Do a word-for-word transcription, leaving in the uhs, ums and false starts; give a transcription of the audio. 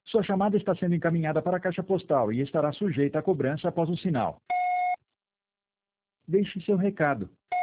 Sua chamada está sendo encaminhada para a caixa postal e estará sujeita a cobrança após o sinal. Deixe seu recado.